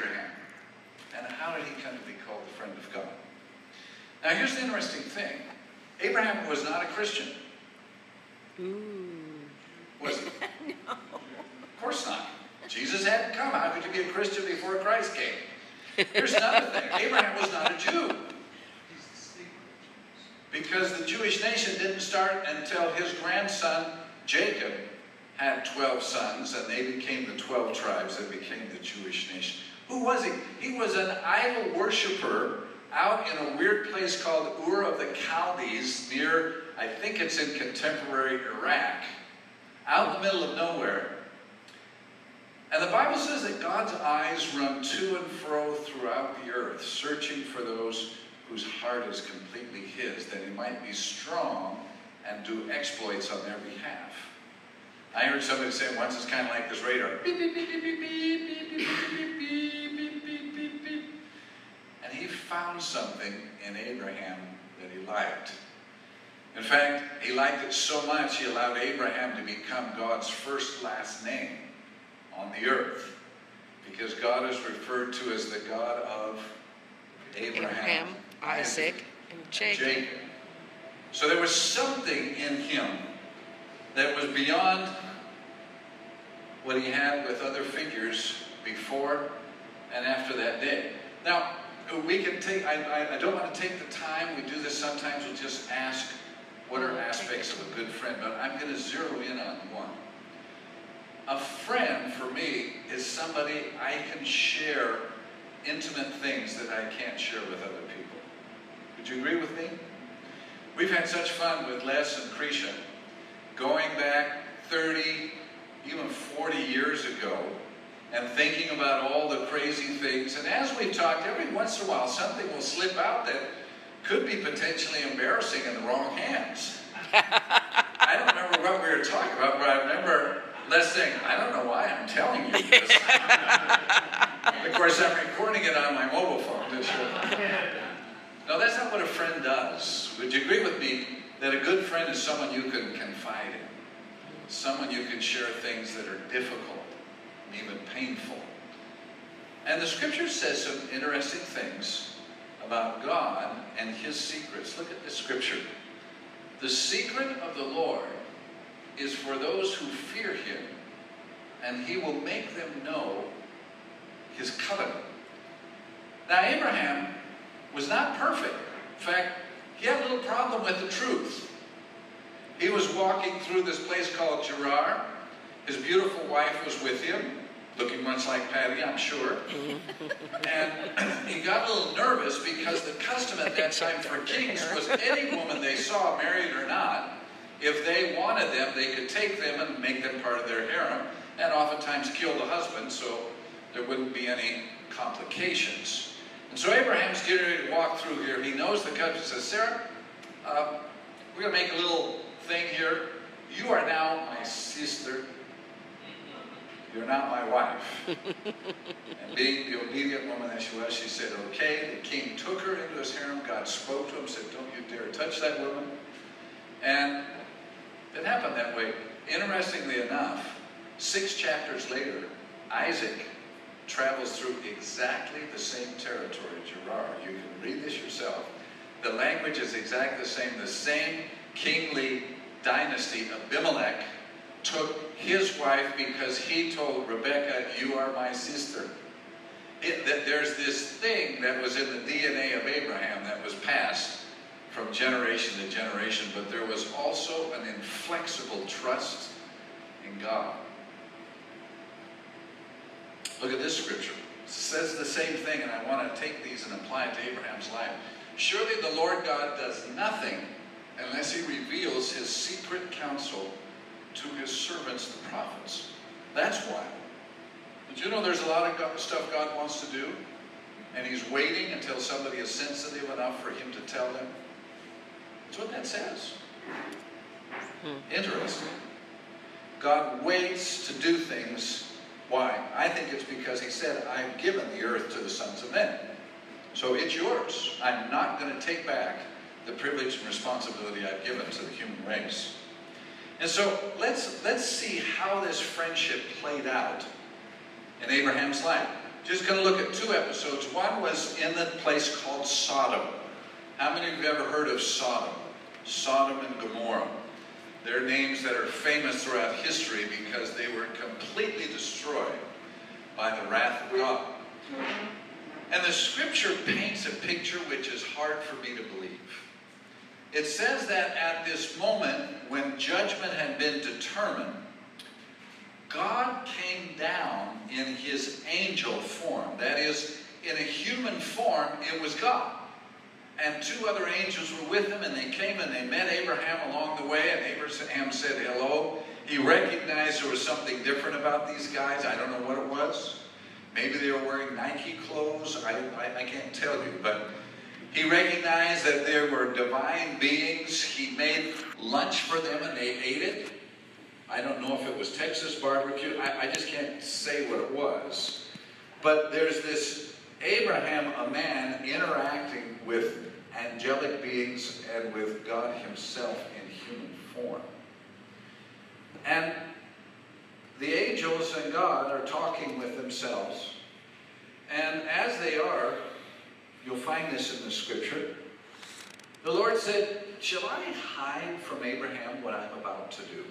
Abraham? And how did he come to be called the friend of God? Now here's the interesting thing. Abraham was not a Christian. Ooh. Was he? No. Of course not. Jesus hadn't come. How could you be a Christian before Christ came? Here's another thing. Abraham was not a Jew. Because the Jewish nation didn't start until his grandson, Jacob, had 12 sons, and they became the 12 tribes that became the Jewish nation. Who was he? He was an idol worshiper out in a weird place called Ur of the Chaldees near, I think it's in contemporary Iraq, out in the middle of nowhere. And the Bible says that God's eyes run to and fro throughout the earth, searching for those whose heart is completely his, that he might be strong and do exploits on their behalf. I heard somebody say once, it's kind of like this radar. Beep, beep, beep, beep, beep, beep, beep, beep, beep, beep, beep, beep, beep. And he found something in Abraham that he liked. In fact, he liked it so much, he allowed Abraham to become God's first last name on the earth. Because God is referred to as the God of Abraham, Isaac, and Jacob. So there was something in him that was beyond what he had with other figures before and after that day. Now, we can take, I don't want to take the time, we do this sometimes, we'll just ask what are aspects of a good friend, but I'm going to zero in on one. A friend, for me, is somebody I can share intimate things that I can't share with other people. Would you agree with me? We've had such fun with Les and Krisha, going back 30, even 40 years ago, and thinking about all the crazy things. And as we've talked, every once in a while, something will slip out that could be potentially embarrassing in the wrong hands. I don't remember what we were talking about, but I remember Les saying, I don't know why I'm telling you this. Of course, I'm recording it on my mobile phone. No, that's not what a friend does. Would you agree with me that a good friend is someone you can confide in? Someone you can share things that are difficult and even painful. And the scripture says some interesting things about God and his secrets. Look at this scripture. The secret of the Lord is for those who fear him, and he will make them know his covenant. Now, Abraham was not perfect. In fact, he had a little problem with the truth. He was walking through this place called Gerar. His beautiful wife was with him, looking much like Patty, I'm sure. And he got a little nervous because the custom at that time for kings was any woman they saw, married or not, if they wanted them, they could take them and make them part of their harem, and oftentimes kill the husband so there wouldn't be any complications. And so Abraham's getting ready to walk through here. He knows the custom. He says, Sarah, we're going to make a little thing here. You are now my sister. You're not my wife. And being the obedient woman that she was, she said, okay. The king took her into his harem. God spoke to him, said, don't you dare touch that woman. And it happened that way. Interestingly enough, 6 chapters later, Isaac travels through exactly the same territory, Gerar. You can read this yourself. The language is exactly the same. The same kingly dynasty, Abimelech, took his wife because he told Rebekah, you are my sister. There's this thing that was in the DNA of Abraham that was passed from generation to generation, but there was also an inflexible trust in God. Look at this scripture. It says the same thing, and I want to take these and apply it to Abraham's life. Surely the Lord God does nothing unless he reveals his secret counsel to his servants, the prophets. That's why. Did you know there's a lot of stuff God wants to do, and he's waiting until somebody is sensitive enough for him to tell them? That's what that says. Interesting. God waits to do things. Why? I think it's because he said, I've given the earth to the sons of men. So it's yours. I'm not going to take back the privilege and responsibility I've given to the human race. And so let's see how this friendship played out in Abraham's life. just going to look at 2 episodes. One was in the place called Sodom. How many of you have ever heard of Sodom? Sodom and Gomorrah. They're names that are famous throughout history because they were completely destroyed by the wrath of God. And the scripture paints a picture which is hard for me to believe. It says that at this moment, when judgment had been determined, God came down in his angel form. That is, in a human form, it was God. And 2 other angels were with him, and they came and they met Abraham along the way, and Abraham said hello. He recognized there was something different about these guys. I don't know what it was. Maybe they were wearing Nike clothes. I can't tell you, but he recognized that there were divine beings. He made lunch for them, and they ate it. I don't know if it was Texas barbecue. I just can't say what it was. But there's this Abraham, a man, interacting with angelic beings and with God himself in human form. And the angels and God are talking with themselves. And as they are, you'll find this in the scripture, the Lord said, "Shall I hide from Abraham what I'm about to do?"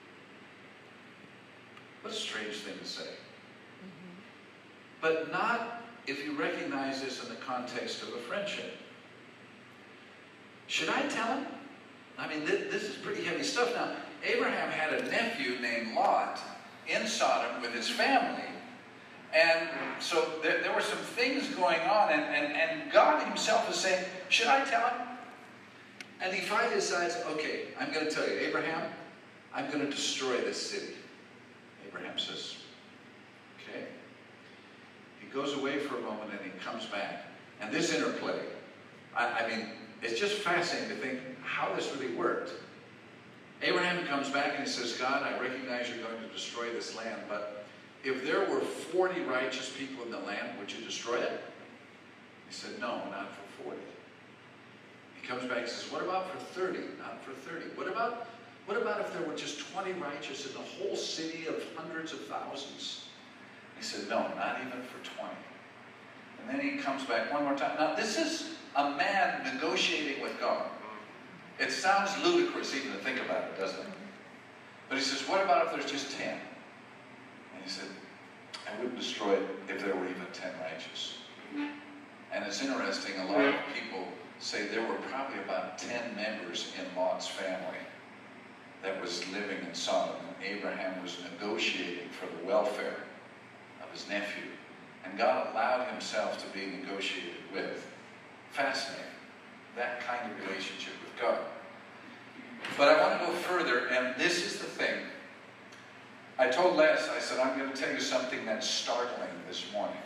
What a strange thing to say. Mm-hmm. But not if you recognize this in the context of a friendship. Should I tell him? I mean, this is pretty heavy stuff. Now, Abraham had a nephew named Lot in Sodom with his family. And so there were some things going on. And God himself is saying, should I tell him? And he finally decides, okay, I'm going to tell you, Abraham, I'm going to destroy this city. Abraham says, okay. He goes away for a moment and he comes back. And this interplay, I mean, it's just fascinating to think how this really worked. Abraham comes back and he says, God, I recognize you're going to destroy this land, but if there were 40 righteous people in the land, would you destroy it? He said, no, not for 40. He comes back and says, what about for 30? Not for 30. What about if there were just 20 righteous in the whole city of hundreds of thousands? He said, no, not even for 20. And then he comes back one more time. Now, this is a man negotiating with God. It sounds ludicrous even to think about it, doesn't it? But he says, what about if there's just 10? And he said, I wouldn't destroy it if there were even 10 righteous. And it's interesting, a lot of people say there were probably about 10 members in Lot's family that was living in Sodom. And Abraham was negotiating for the welfare of his nephew. And God allowed himself to be negotiated with. Fascinating. That kind of relationship with God. But I want to go further, and this is the thing. I told Les, I said, I'm going to tell you something that's startling this morning.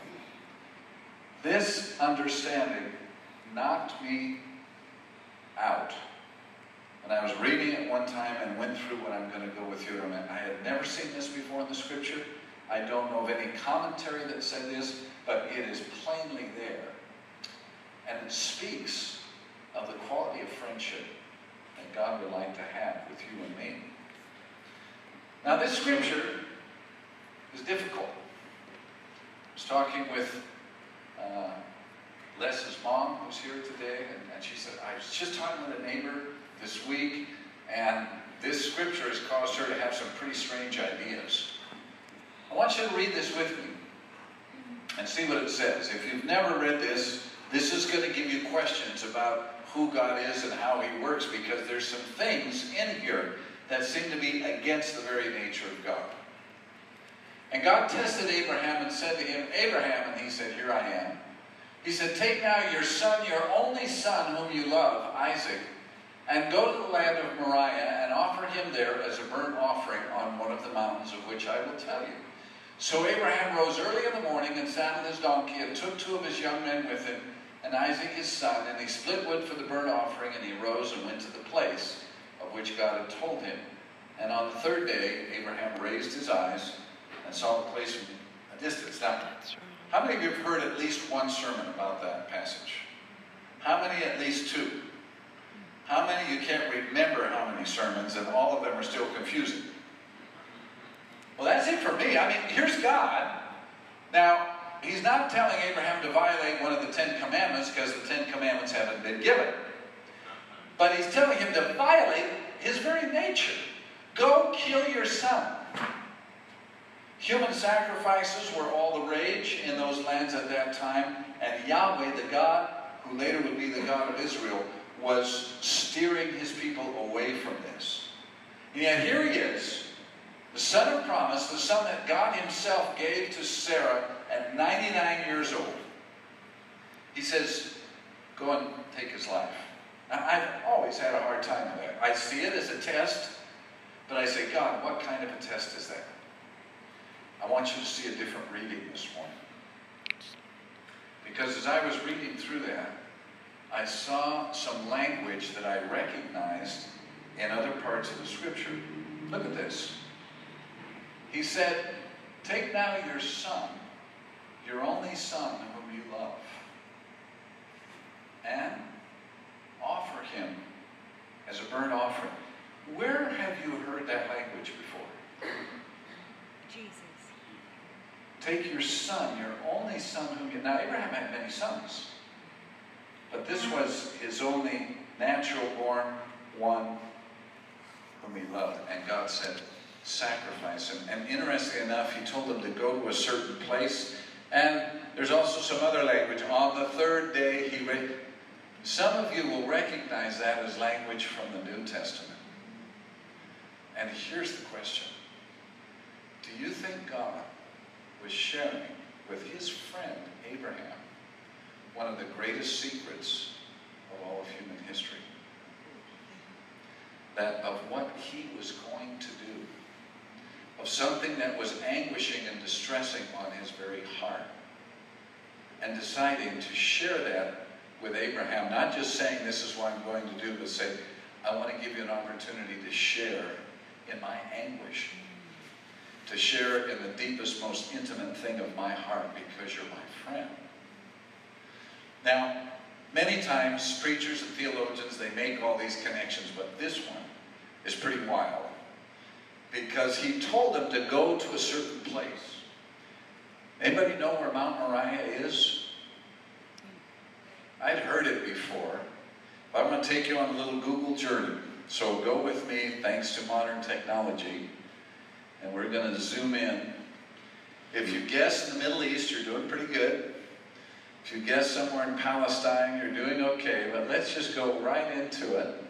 This understanding knocked me out. And I was reading it one time and went through what I'm going to go with you. I had never seen this before in the scripture. I don't know of any commentary that said this, but it is plainly there. And it speaks of the quality of friendship that God would like to have with you and me. Now, this scripture is difficult. I was talking with Les's mom, who's here today, and she said, I was just talking with a neighbor this week, and this scripture has caused her to have some pretty strange ideas. I want you to read this with me and see what it says. If you've never read this, this is going to give you questions about who God is and how he works, because there's some things in here that seem to be against the very nature of God. And God tested Abraham and said to him, Abraham, and he said, here I am. He said, take now your son, your only son whom you love, Isaac, and go to the land of Moriah and offer him there as a burnt offering on one of the mountains of which I will tell you. So Abraham rose early in the morning and saddled his donkey and took 2 of his young men with him, and Isaac his son, and he split wood for the burnt offering, and he rose and went to the place of which God had told him. And on the 3rd day, Abraham raised his eyes and saw the place from a distance. Now, how many of you have heard at least one sermon about that passage? How many at least 2? How many you can't remember how many sermons, and all of them are still confusing? Well, that's it for me. I mean, here's God. Now, he's not telling Abraham to violate one of the 10 Commandments because the 10 Commandments haven't been given. But he's telling him to violate his very nature. Go kill your son. Human sacrifices were all the rage in those lands at that time, and Yahweh, the God who later would be the God of Israel, was steering his people away from this. And yet here he is, the son of promise, the son that God himself gave to Sarah at 99 years old. He says, go and take his life. Now, I've always had a hard time with that. I see it as a test, but I say, God, what kind of a test is that? I want you to see a different reading this morning. Because as I was reading through that, I saw some language that I recognized in other parts of the scripture. Look at this. He said, take now your son, your only son whom you love, and offer him as a burnt offering. Where have you heard that language before? Jesus. Take your son, your only son whom you... Now, Abraham had many sons, but this was his only natural-born one whom he loved. And God said, sacrifice him. And interestingly enough, he told him to go to a certain place. And there's also some other language. On the third day, he raised... Some of you will recognize that as language from the New Testament. And here's the question. Do you think God was sharing with his friend Abraham one of the greatest secrets of all of human history? That of what he was going to do, of something that was anguishing and distressing on his very heart, and deciding to share that with Abraham, not just saying this is what I'm going to do, but say, I want to give you an opportunity to share in my anguish, to share in the deepest, most intimate thing of my heart because you're my friend. Now, many times preachers and theologians, they make all these connections, but this one is pretty wild because he told them to go to a certain place. Anybody know where Mount Moriah is? I'd heard it before, but I'm going to take you on a little Google journey. So go with me, thanks to modern technology, and we're going to zoom in. If you guess in the Middle East, you're doing pretty good. If you guess somewhere in Palestine, you're doing okay, but let's just go right into it.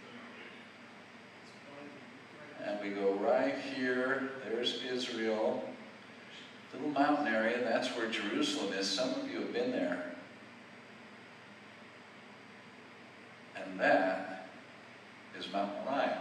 And we go right here. There's Israel. Little mountain area, that's where Jerusalem is. Some of you have been there. And that is Mount Moriah.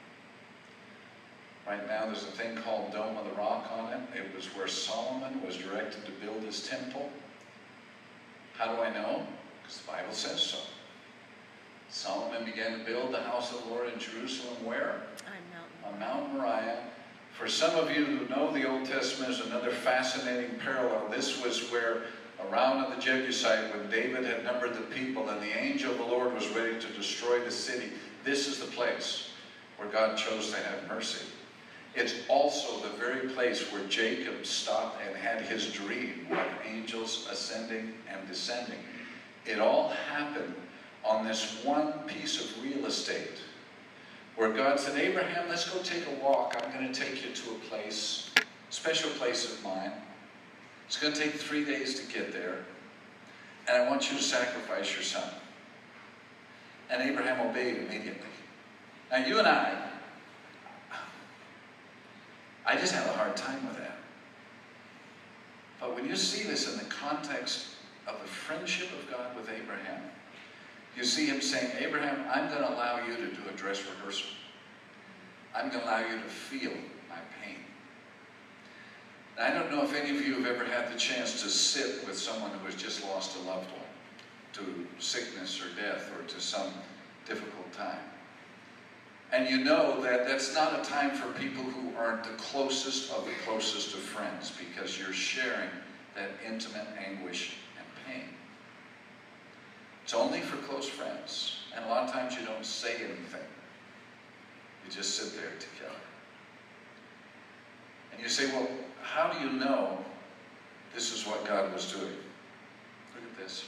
Right now there's a thing called Dome of the Rock on it. It was where Solomon was directed to build his temple. How do I know? Because the Bible says so. Solomon began to build the house of the Lord in Jerusalem where? On Mount Moriah. For some of you who know the Old Testament, is another fascinating parallel. This was where around in the Jebusite, when David had numbered the people and the angel of the Lord was ready to destroy the city, this is the place where God chose to have mercy. It's also the very place where Jacob stopped and had his dream of angels ascending and descending. It all happened on this one piece of real estate where God said, Abraham, let's go take a walk. I'm going to take you to a place, special place of mine. It's going to take 3 days to get there. And I want you to sacrifice your son. And Abraham obeyed immediately. Now you and I just have a hard time with that. But when you see this in the context of the friendship of God with Abraham, you see him saying, Abraham, I'm going to allow you to do a dress rehearsal. I'm going to allow you to feel my pain. Now, I don't know if any of you have ever had the chance to sit with someone who has just lost a loved one to sickness or death or to some difficult time. And you know that that's not a time for people who aren't the closest of the closest of friends because you're sharing that intimate anguish and pain. It's only for close friends. And a lot of times you don't say anything. You just sit there together. And you say, well, how do you know this is what God was doing. Look at this.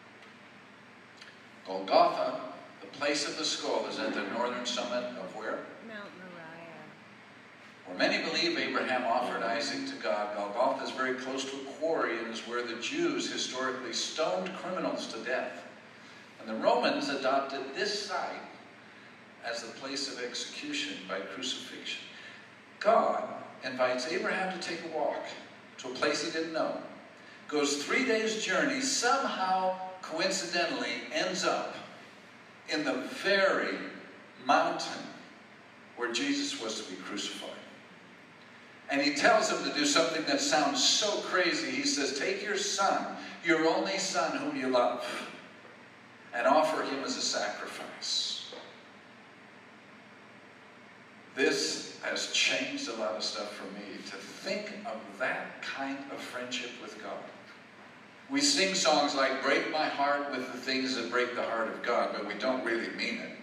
Golgotha, the place of the skull, is at the northern summit of where? Mount Moriah. Where many believe Abraham offered Isaac to God. Golgotha is very close to a quarry and is where the Jews historically stoned criminals to death. And the Romans adopted this site as the place of execution by crucifixion. God invites Abraham to take a walk to a place he didn't know. Goes 3 days' journey, somehow, coincidentally, ends up in the very mountain where Jesus was to be crucified. And he tells him to do something that sounds so crazy. He says, take your son, your only son whom you love, and offer him as a sacrifice. This has changed a lot of stuff for me, to think of that kind of friendship with God. We sing songs like break my heart with the things that break the heart of God, but we don't really mean it.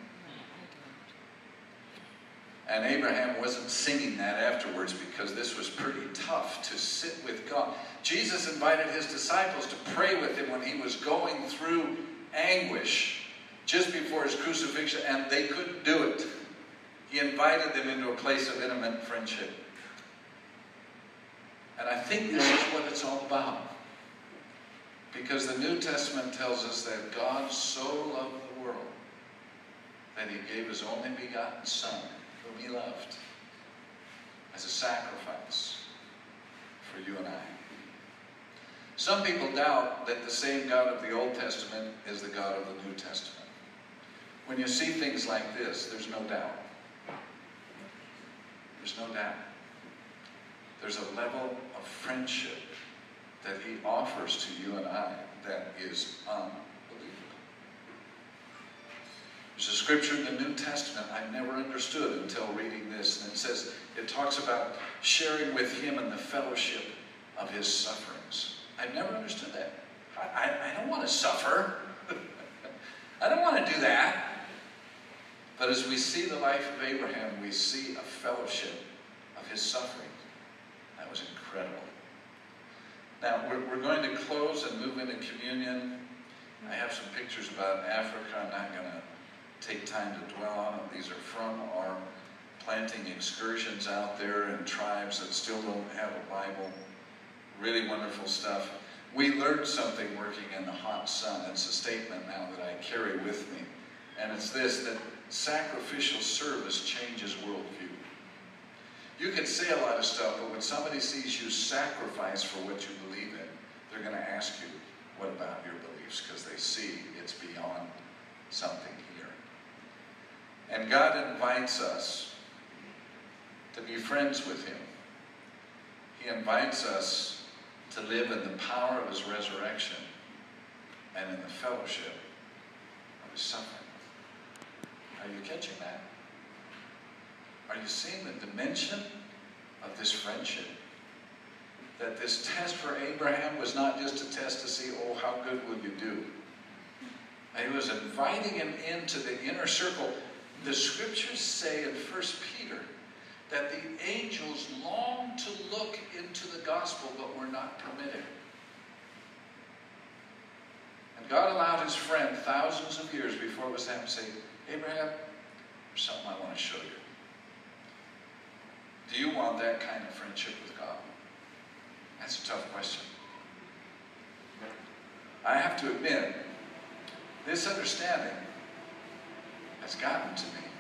And Abraham wasn't singing that afterwards because this was pretty tough to sit with God. Jesus invited his disciples to pray with him when he was going through anguish just before his crucifixion, and they couldn't do it. He invited them into a place of intimate friendship. And I think this is what it's all about. Because the New Testament tells us that God so loved the world that he gave his only begotten Son, whom he loved, as a sacrifice for you and I. Some people doubt that the same God of the Old Testament is the God of the New Testament. When you see things like this, there's no doubt. There's no doubt. There's a level of friendship that he offers to you and I that is unbelievable. There's a scripture in the New Testament I never understood until reading this. And it talks about sharing with him in the fellowship of his sufferings. I've never understood that. I don't want to suffer. I don't want to do that. But as we see the life of Abraham, we see a fellowship of his suffering. That was incredible. Now, we're going to close and move into communion. I have some pictures about Africa. I'm not going to take time to dwell on them. These are from our planting excursions out there in tribes that still don't have a Bible. Really wonderful stuff. We learned something working in the hot sun. It's a statement now that I carry with me. And it's this, that sacrificial service changes worldview. You can say a lot of stuff, but when somebody sees you sacrifice for what you believe in, they're going to ask you, what about your beliefs? Because they see it's beyond something here. And God invites us to be friends with him. He invites us to live in the power of his resurrection and in the fellowship of his suffering. Are you catching that? Are you seeing the dimension of this friendship? That this test for Abraham was not just a test to see, oh, how good will you do? He was inviting him into the inner circle. The scriptures say in 1 Peter that the angels longed to look into the gospel but were not permitted. And God allowed his friend thousands of years before it was time to say, Abraham, there's something I want to show you. Do you want that kind of friendship with God? That's a tough question. I have to admit, this understanding has gotten to me.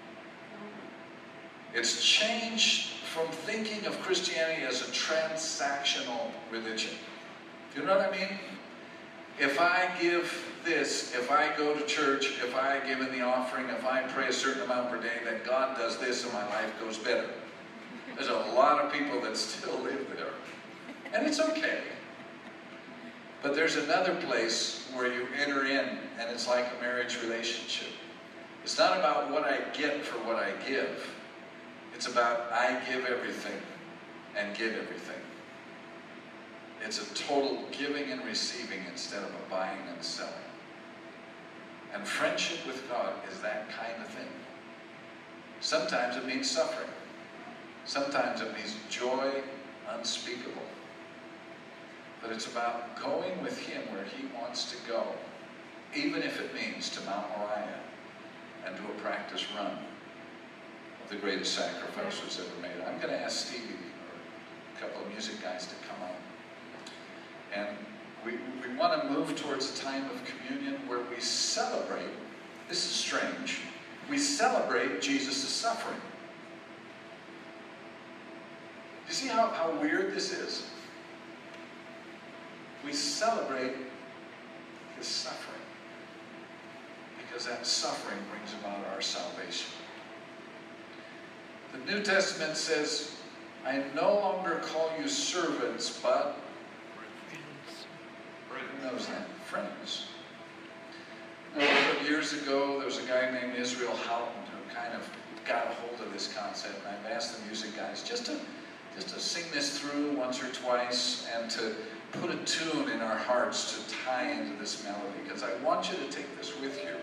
It's changed from thinking of Christianity as a transactional religion. Do you know what I mean? If I give this, if I go to church, if I give in the offering, if I pray a certain amount per day, then God does this and my life goes better. There's a lot of people that still live there. And it's okay. But there's another place where you enter in, and it's like a marriage relationship. It's not about what I get for what I give. It's about I give everything and give everything. It's a total giving and receiving instead of a buying and selling. And friendship with God is that kind of thing. Sometimes it means suffering. Sometimes it means joy unspeakable. but it's about going with him where he wants to go, even if it means to Mount Moriah and do a practice run of the greatest sacrifices ever made. I'm going to ask Stevie or a couple of music guys to come up. And we want to move towards a time of communion where we celebrate, this is strange, we celebrate Jesus' suffering. You see how weird this is? We celebrate his suffering because that suffering brings about our salvation. The New Testament says, I no longer call you servants, but who knows that? Friends. Now, a number of years ago, there was a guy named Israel Houghton who kind of got a hold of this concept, and I've asked the music guys just to sing this through once or twice and to put a tune in our hearts to tie into this melody, because I want you to take this with you.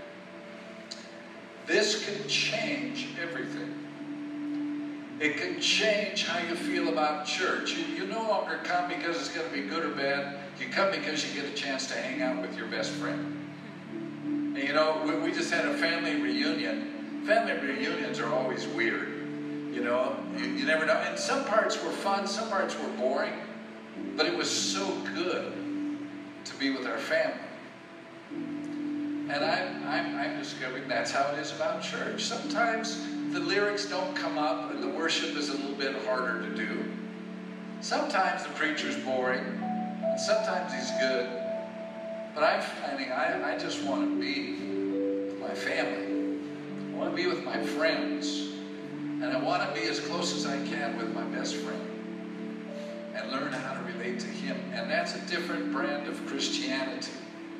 This can change everything. It can change how you feel about church. You no longer come because it's going to be good or bad. You come because you get a chance to hang out with your best friend. And you know, we just had a family reunion. Family reunions are always weird. You know, you never know. And some parts were fun, some parts were boring. But it was so good to be with our family. And I'm discovering that's how it is about church. Sometimes the lyrics don't come up and the worship is a little bit harder to do. Sometimes the preacher's boring, and sometimes he's good. But I'm finding I just want to be with my family. I want to be with my friends. And I want to be as close as I can with my best friend. And learn how to relate to him. And that's a different brand of Christianity.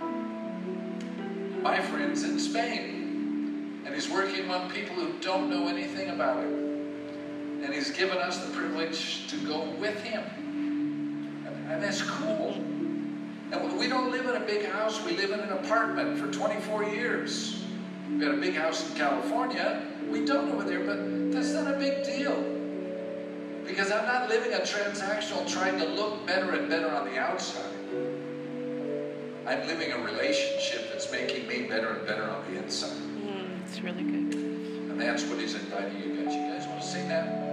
My friend's in Spain. And he's working among people who don't know anything about him. And he's given us the privilege to go with him. And that's cool. And we don't live in a big house. We live in an apartment for 24 years. We had a big house in California. We don't over there, but that's not a big deal. Because I'm not living a transactional trying to look better and better on the outside. I'm living a relationship that's making me better and better on the inside. It's really good. And that's what he's inviting you guys. You guys want to sing that?